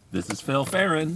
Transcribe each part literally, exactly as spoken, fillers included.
This is Phil Farron.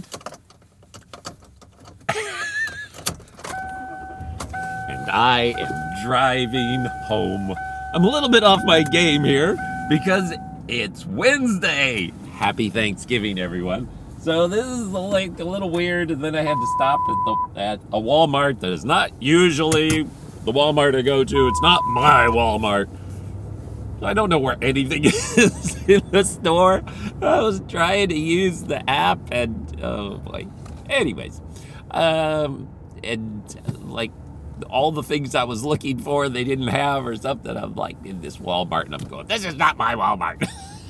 And I am driving home. I'm a little bit off my game here because it's Wednesday. Happy Thanksgiving, everyone. So this is like a little weird, and then I had to stop at, the, at a Walmart that is not usually the Walmart I go to. It's not my Walmart. I don't know where anything is in the store. I was trying to use the app, and oh boy. Anyways, um, and like all the things I was looking for, they didn't have or something. I'm like in this Walmart, and I'm going, this is not my Walmart.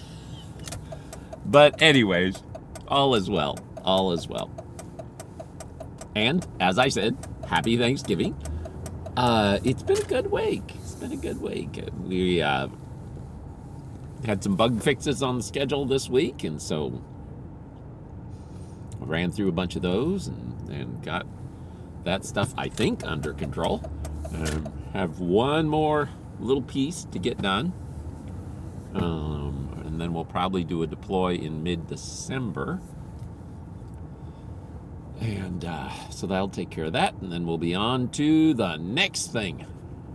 But anyways, all is well. All is well. And as I said, happy Thanksgiving. Uh, it's been a good week. It's been a good week. We uh, had some bug fixes on the schedule this week, and so I ran through a bunch of those and, and got that stuff, I think, under control. Um, have one more little piece to get done. Um, and then we'll probably do a deploy in mid-December. And uh, so that'll take care of that, and then we'll be on to the next thing.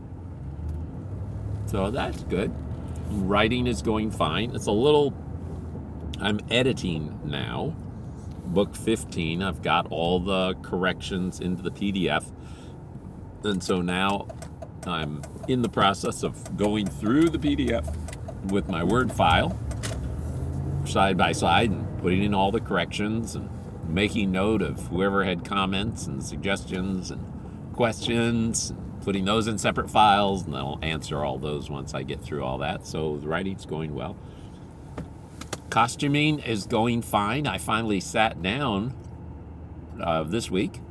So that's good. Writing is going fine. It's a little, I'm editing now. Book fifteen, I've got all the corrections into the P D F. And so now I'm in the process of going through the P D F with my Word file, side by side, and putting in all the corrections and making note of whoever had comments and suggestions and questions, and putting those in separate files, and I'll answer all those once I get through all that. So the writing's going well. Costuming is going fine. I finally sat down uh, this week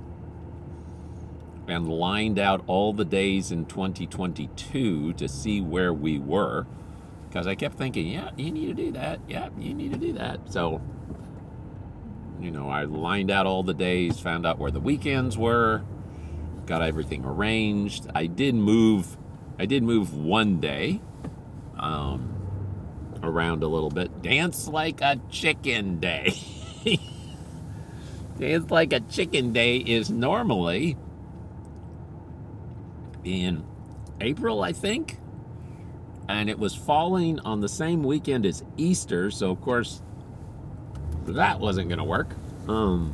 and lined out all the days in twenty twenty-two to see where we were, because I kept thinking, yeah, you need to do that. Yeah, you need to do that. So, you know, I lined out all the days, found out where the weekends were, got everything arranged. I did move, I did move one day um, around a little bit. Dance like a chicken day. Dance like a chicken day is normally in April, I think. And it was falling on the same weekend as Easter, so of course that wasn't going to work. Um,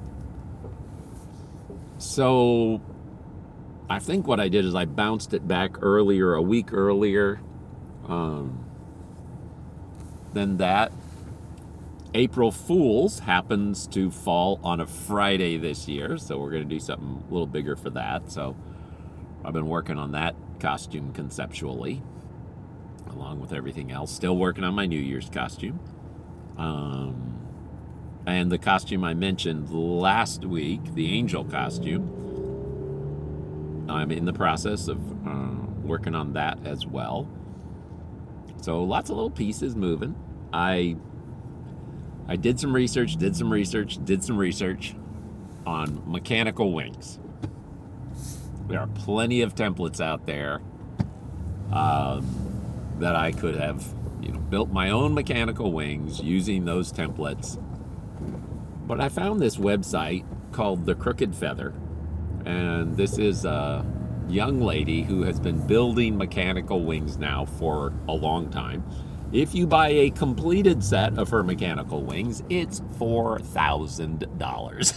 so I think what I did is I bounced it back earlier, a week earlier um, than that. April Fool's happens to fall on a Friday this year, so we're going to do something a little bigger for that. So I've been working on that costume conceptually, along with everything else. Still working on my New Year's costume. Um, and the costume I mentioned last week, the angel costume, I'm in the process of uh, working on that as well. So lots of little pieces moving. I I did some research, did some research, did some research on mechanical wings. There are plenty of templates out there um, that I could have, you know, built my own mechanical wings using those templates. But I found this website called The Crooked Feather, and this is a young lady who has been building mechanical wings now for a long time. If you buy a completed set of her mechanical wings, it's four thousand dollars.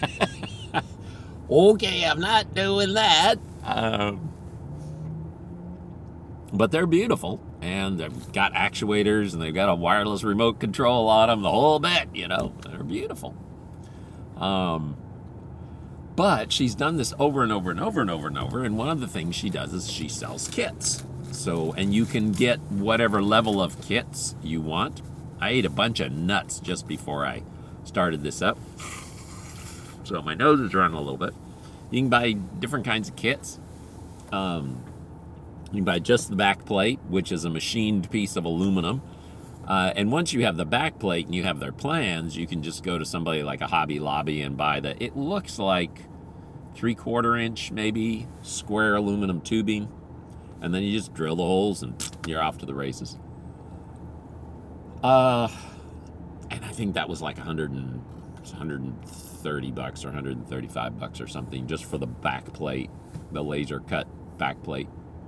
Okay, I'm not doing that. Um, but they're beautiful, and they've got actuators, and they've got a wireless remote control on them, the whole bit, you know. They're beautiful. Um, but she's done this over and over and over and over and over, and one of the things she does is she sells kits. So, and you can get whatever level of kits you want. I ate a bunch of nuts just before I started this up, so my nose is running a little bit. You can buy different kinds of kits. Um, you can buy just the back plate, which is a machined piece of aluminum. Uh, and once you have the back plate and you have their plans, you can just go to somebody like a Hobby Lobby and buy the, it looks like three-quarter inch, maybe, square aluminum tubing. And then you just drill the holes and you're off to the races. Uh, and I think that was like one hundred and, one hundred thirty bucks or one hundred thirty-five bucks or something just for the back plate, the laser cut back plate.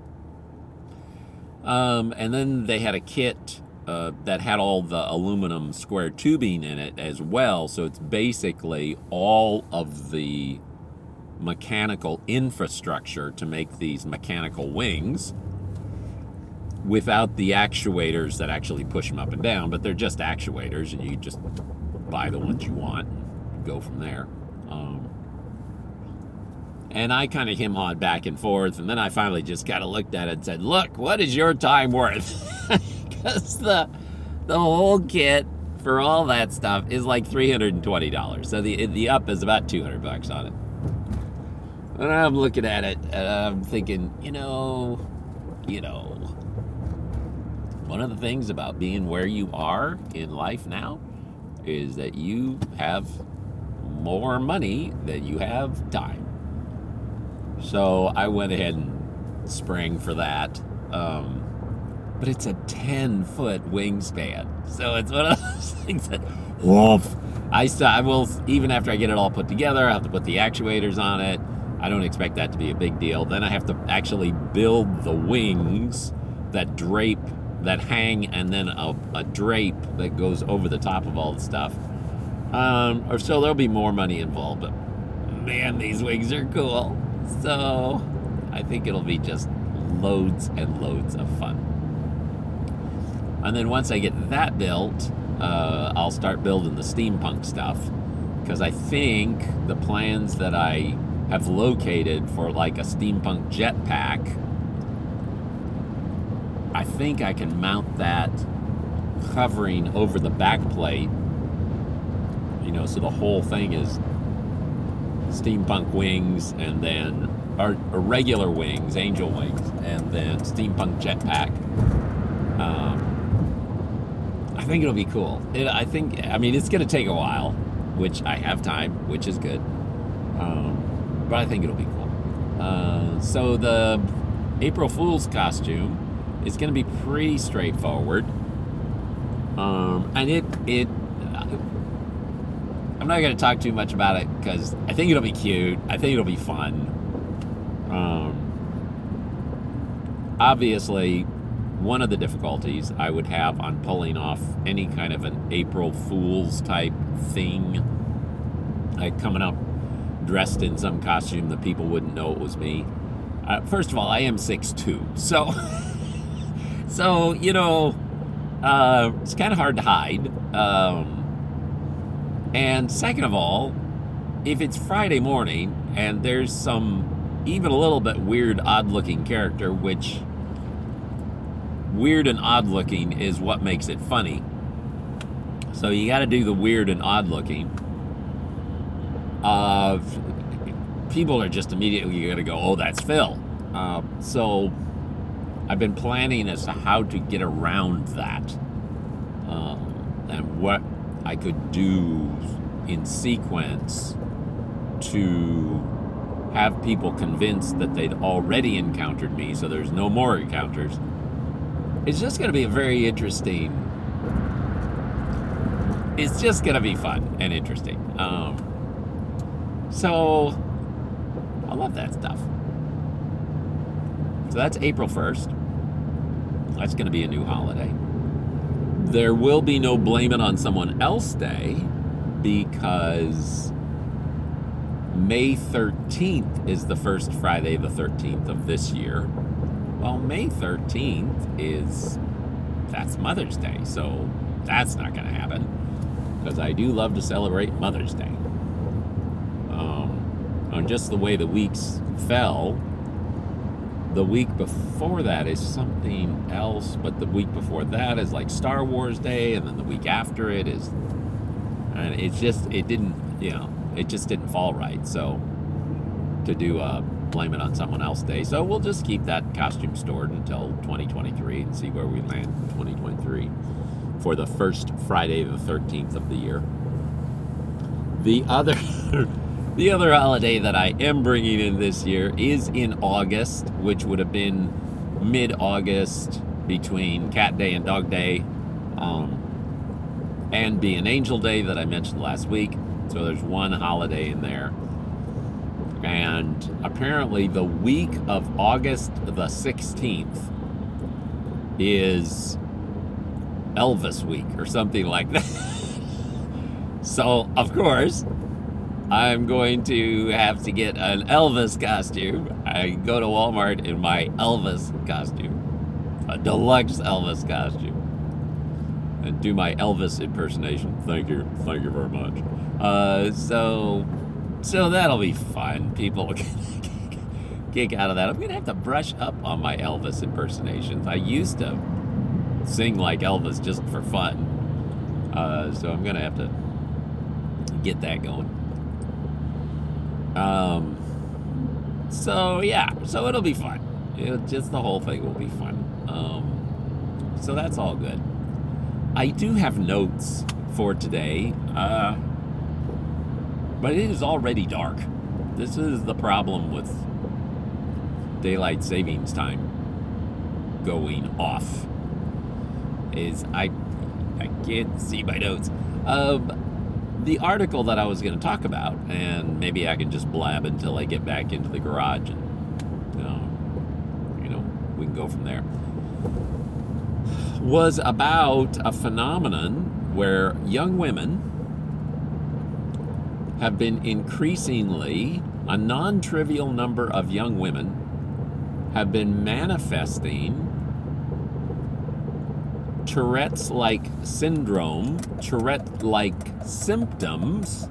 Um, and then they had a kit uh, that had all the aluminum square tubing in it as well. So it's basically all of the mechanical infrastructure to make these mechanical wings without the actuators that actually push them up and down. But they're just actuators, and you just buy the ones you want and go from there. Um, And I kind of hem-hawed back and forth, and then I finally just kind of looked at it and said, look, what is your time worth? Because the, the whole kit for all that stuff is like three hundred twenty dollars. So the, the up is about two hundred bucks on it. And I'm looking at it, and I'm thinking, you know, you know, one of the things about being where you are in life now is that you have more money than you have time. So I went ahead and sprang for that. Um, but it's a ten-foot wingspan. So it's one of those things that, woof. I, st- I will, even after I get it all put together, I have to put the actuators on it. I don't expect that to be a big deal. Then I have to actually build the wings that drape, that hang, and then a, a drape that goes over the top of all the stuff. Um, or so there'll be more money involved. But man, these wings are cool. So I think it'll be just loads and loads of fun. And then once I get that built, uh, I'll start building the steampunk stuff, because I think the plans that I have located for like a steampunk jetpack, I think I can mount that hovering over the back plate, you know, so the whole thing is steampunk wings, and then or, or regular wings, angel wings, and then steampunk jetpack. Um, I think it'll be cool. It, I think, I mean, it's going to take a while, which I have time, which is good. Um, but I think it'll be cool. Uh, so the April Fool's costume is going to be pretty straightforward. Um, and it it. I'm not going to talk too much about it because I think it'll be cute. I think it'll be fun. Um, obviously, one of the difficulties I would have on pulling off any kind of an April Fool's type thing, like coming up dressed in some costume that people wouldn't know it was me. Uh, first of all, I am six foot two, so, so you know, uh, it's kind of hard to hide. Um, And second of all, if it's Friday morning and there's some even a little bit weird, odd-looking character, which weird and odd-looking is what makes it funny. So you got to do the weird and odd-looking. Uh, people are just immediately going to go, oh, that's Phil. Uh, so I've been planning as to how to get around that. Um, and what I could do in sequence to have people convinced that they'd already encountered me, so there's no more encounters. It's just going to be a very interesting, it's just going to be fun and interesting. Um, so I love that stuff. So that's April first. That's going to be a new holiday. There will be no Blame It on Someone Else Day, because May thirteenth is the first Friday the thirteenth of this year. Well, May thirteenth is, that's Mother's Day, so that's not going to happen, because I do love to celebrate Mother's Day. Um, on just the way the weeks fell, the week before that is something else, but the week before that is like Star Wars Day, and then the week after it is, and it's just, it didn't, you know, it just didn't fall right, so, to do a Blame It on Someone Else Day. So we'll just keep that costume stored until twenty twenty-three and see where we land in twenty twenty-three for the first Friday the thirteenth of the year. The other... The other holiday that I am bringing in this year is in August, which would have been mid-August between Cat Day and Dog Day. Um, and Be an Angel Day that I mentioned last week. So there's one holiday in there. And apparently the week of August the sixteenth is Elvis week or something like that. So, of course, I'm going to have to get an Elvis costume. I go to Walmart in my Elvis costume, a deluxe Elvis costume, and do my Elvis impersonation. Thank you, thank you very much. Uh, so, so that'll be fun. People will kick out of that. I'm gonna have to brush up on my Elvis impersonations. I used to sing like Elvis just for fun, uh, so I'm gonna have to get that going. Um, so yeah, so it'll be fun. It'll, just the whole thing will be fun. Um, so that's all good. I do have notes for today, uh, but it is already dark. This is the problem with daylight savings time going off. Is I I can't see my notes. Um, the article that I was going to talk about, and maybe I can just blab until I get back into the garage, and um, you know, we can go from there, was about a phenomenon where young women have been increasingly, a non-trivial number of young women have been manifesting Tourette's-like syndrome, Tourette-like symptoms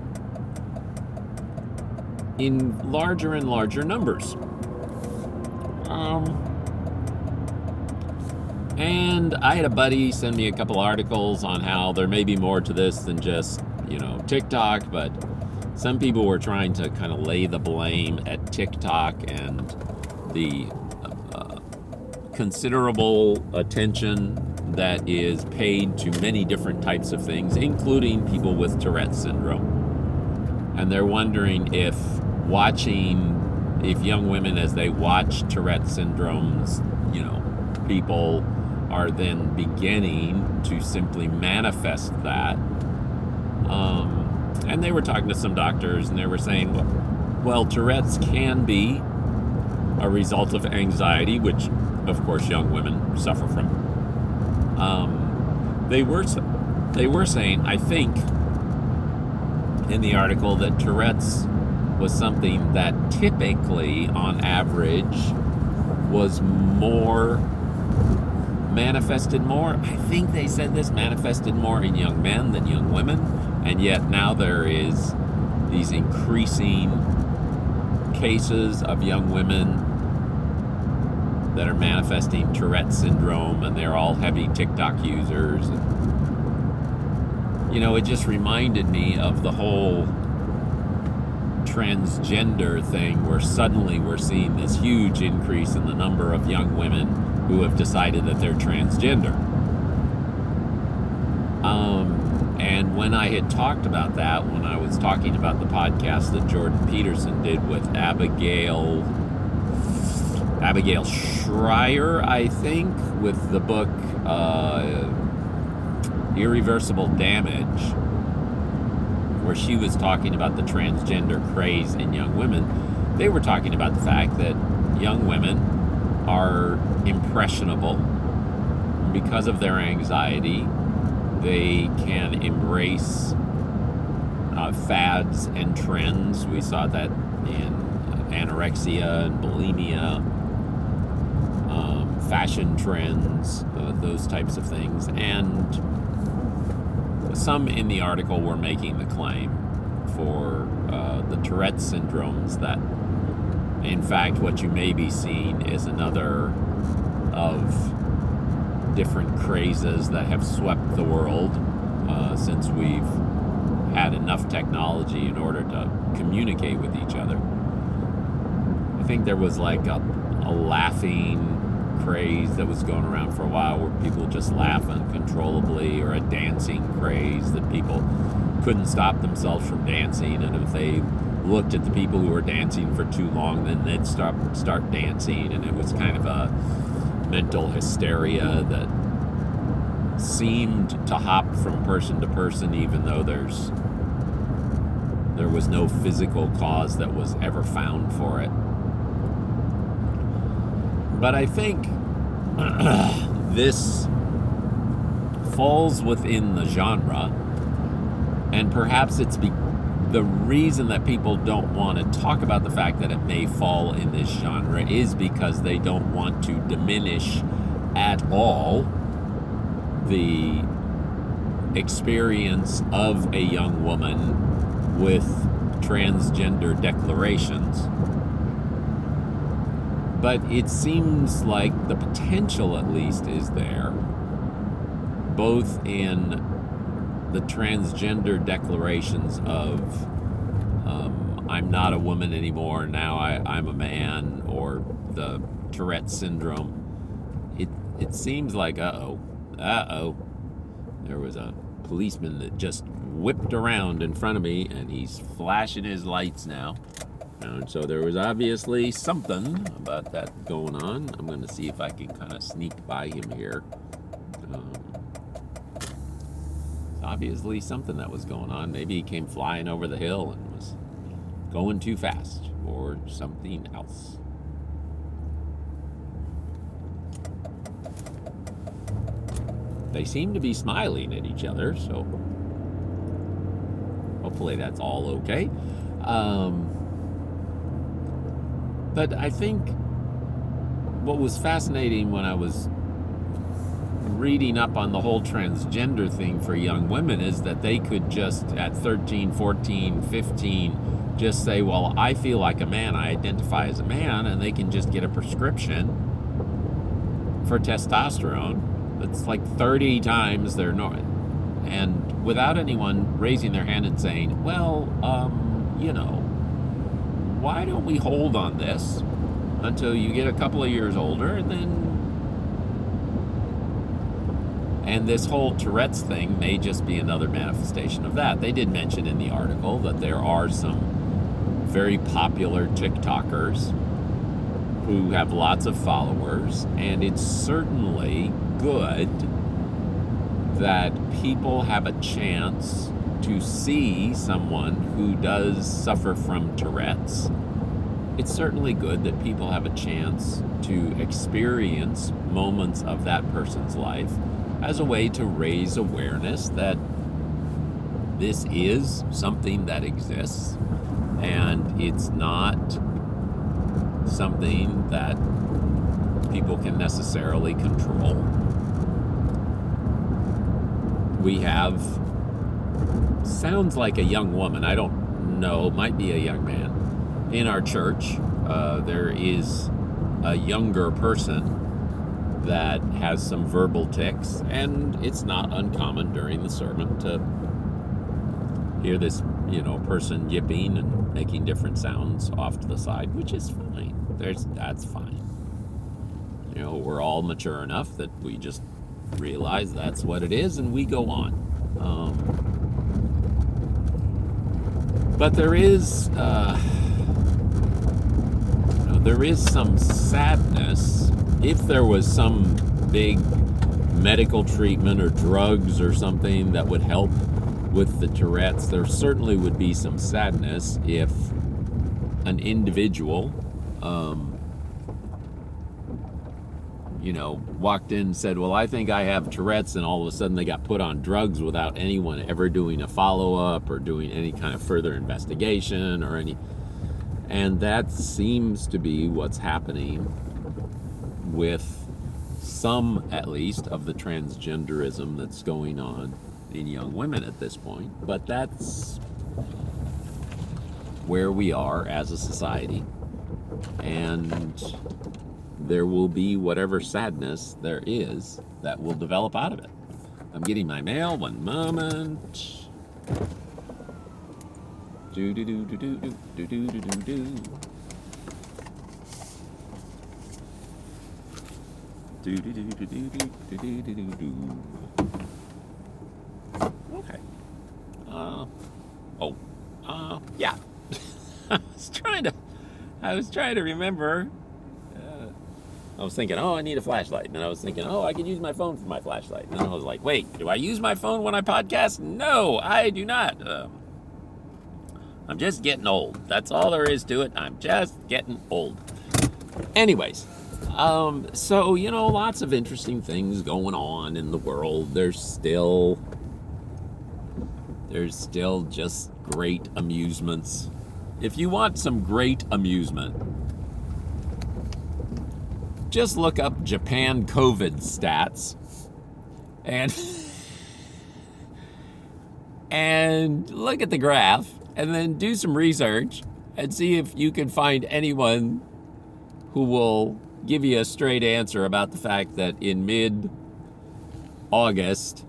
in larger and larger numbers. Um, and I had a buddy send me a couple articles on how there may be more to this than just, you know, TikTok, but some people were trying to kind of lay the blame at TikTok and the uh, considerable attention that is paid to many different types of things, including people with Tourette's syndrome. And they're wondering if watching, if young women, as they watch Tourette's syndromes, you know, people are then beginning to simply manifest that. Um, and they were talking to some doctors, and they were saying, well, well, Tourette's can be a result of anxiety, which, of course, young women suffer from. Um, they were they were saying, I think, in the article, that Tourette's was something that typically, on average, was more manifested more. I think they said this manifested more in young men than young women, and yet now there is these increasing cases of young women that are manifesting Tourette's syndrome, and they're all heavy TikTok users. And, you know, it just reminded me of the whole transgender thing, where suddenly we're seeing this huge increase in the number of young women who have decided that they're transgender. Um, and when I had talked about that, when I was talking about the podcast that Jordan Peterson did with Abigail Abigail Shrier, I think, with the book uh, Irreversible Damage, where she was talking about the transgender craze in young women, they were talking about the fact that young women are impressionable. Because of their anxiety, they can embrace uh, fads and trends. We saw that in anorexia and bulimia, um, fashion trends, uh, those types of things. And some in the article were making the claim for uh, the Tourette syndromes that, in fact, what you may be seeing is another of different crazes that have swept the world uh, since we've had enough technology in order to communicate with each other. I think there was like a, a laughing craze that was going around for a while, where people just laugh uncontrollably, or a dancing craze that people couldn't stop themselves from dancing, and if they looked at the people who were dancing for too long, then they'd start start dancing, and it was kind of a mental hysteria that seemed to hop from person to person, even though there's there was no physical cause that was ever found for it. But I think this falls within the genre, and perhaps it's be- the reason that people don't want to talk about the fact that it may fall in this genre is because they don't want to diminish at all the experience of a young woman with transgender declarations. But it seems like the potential, at least, is there, both in the transgender declarations of um, I'm not a woman anymore, now I, I'm a man, or the Tourette syndrome. It it seems like, uh-oh, uh-oh. There was a policeman that just whipped around in front of me, and he's flashing his lights now. And so there was obviously something about that going on. I'm going to see if I can kind of sneak by him here. Um, obviously something that was going on. Maybe he came flying over the hill and was going too fast, or something else. They seem to be smiling at each other, so hopefully that's all okay. Um, but I think what was fascinating when I was reading up on the whole transgender thing for young women is that they could just at thirteen, fourteen, fifteen just say, well, I feel like a man, I identify as a man, and they can just get a prescription for testosterone that's like thirty times their norm, and without anyone raising their hand and saying, well, um, you know, why don't we hold on this until you get a couple of years older, and then And this whole Tourette's thing may just be another manifestation of that. They did mention in the article that there are some very popular TikTokers who have lots of followers, and it's certainly good that people have a chance to see someone who does suffer from Tourette's. It's certainly good that people have a chance to experience moments of that person's life as a way to raise awareness that this is something that exists, and it's not something that people can necessarily control. We have, sounds like a young woman, I don't know, might be a young man. In our church, uh, there is a younger person that has some verbal tics, and it's not uncommon during the sermon to hear this, you know, person yipping and making different sounds off to the side, which is fine. There's that's fine. You know, we're all mature enough that we just realize that's what it is, and we go on. Um, but there is, uh, you know, there is some sadness. If there was some big medical treatment or drugs or something that would help with the Tourette's, there certainly would be some sadness if an individual, um, you know, walked in and said, well, I think I have Tourette's, and all of a sudden they got put on drugs without anyone ever doing a follow-up or doing any kind of further investigation or any. And that seems to be what's happening with some, at least, of the transgenderism that's going on in young women at this point. But that's where we are as a society, and there will be whatever sadness there is that will develop out of it. I'm getting my mail. One moment. Do do do do do do do do do do. Do do do do do do do do do do. Okay. Uh. Oh. Uh. Yeah. I was trying to. I was trying to remember. Uh, I was thinking, oh, I need a flashlight. And then I was thinking, oh, I could use my phone for my flashlight. And then I was like, wait, do I use my phone when I podcast? No, I do not. Um, I'm just getting old. That's all there is to it. I'm just getting old. Anyways, um, so, you know, lots of interesting things going on in the world. There's still, there's still just great amusements. If you want some great amusement, just look up Japan COVID stats and and look at the graph and then do some research and see if you can find anyone who will give you a straight answer about the fact that in mid-August,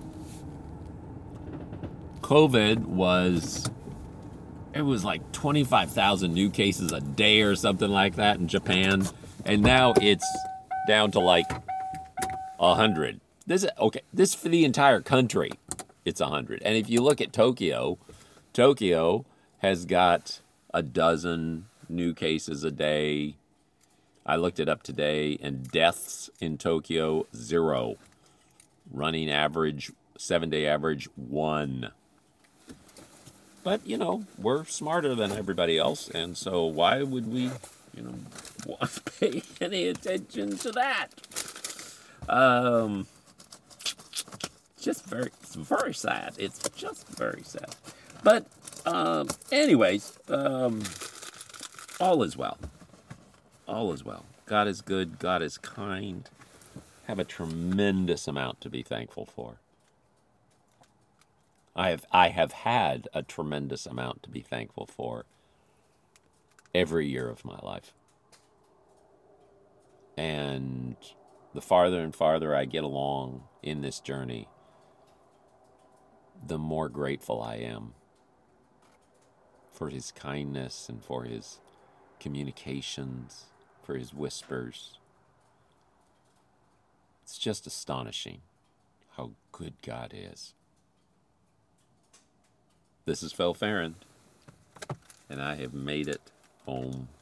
COVID was, it was like twenty-five thousand new cases a day or something like that in Japan. And now it's down to like one hundred. This is, okay, this for the entire country, it's one hundred. And if you look at Tokyo, Tokyo has got a dozen new cases a day. I looked it up today, and deaths in Tokyo, zero. Running average, seven-day average, one. But, you know, we're smarter than everybody else, and so why would we, you know, want to pay any attention to that? Um, just very, it's very sad. It's just very sad. But, um, anyways, um, all is well. All is well. God is good. God is kind. Have a tremendous amount to be thankful for. I have I have had a tremendous amount to be thankful for every year of my life. And the farther and farther I get along in this journey, the more grateful I am for his kindness and for his communications, for his whispers. It's just astonishing how good God is. This is Phil Farron, and I have made it home